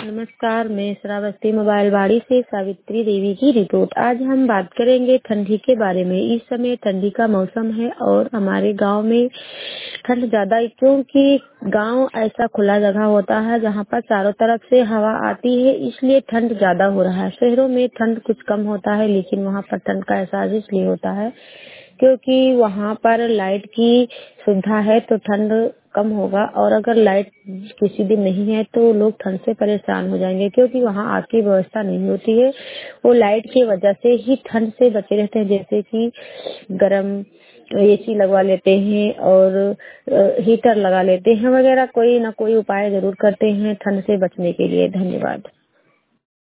नमस्कार, मैं श्रावस्ती मोबाइलवाड़ी से सावित्री देवी की रिपोर्ट। आज हम बात करेंगे ठंडी के बारे में। इस समय ठंडी का मौसम है और हमारे गांव में ठंड ज़्यादा है क्योंकि गांव ऐसा खुला जगह होता है जहां पर चारों तरफ से हवा आती है, इसलिए ठंड ज़्यादा हो रहा है। शहरों में ठंड कुछ कम होता है, लेकिन वहां पर ठंड का एहसास इसलिए होता है क्योंकि वहां पर लाइट की सुविधा है तो ठंड कम होगा, और अगर लाइट किसी दिन नहीं है तो लोग ठंड से परेशान हो जाएंगे क्योंकि वहाँ आग की व्यवस्था नहीं होती है। वो लाइट की वजह से ही ठंड से बचे रहते हैं, जैसे कि गरम एसी लगवा लेते हैं और हीटर लगा लेते हैं वगैरह, कोई ना कोई उपाय जरूर करते हैं ठंड से बचने के लिए। धन्यवाद।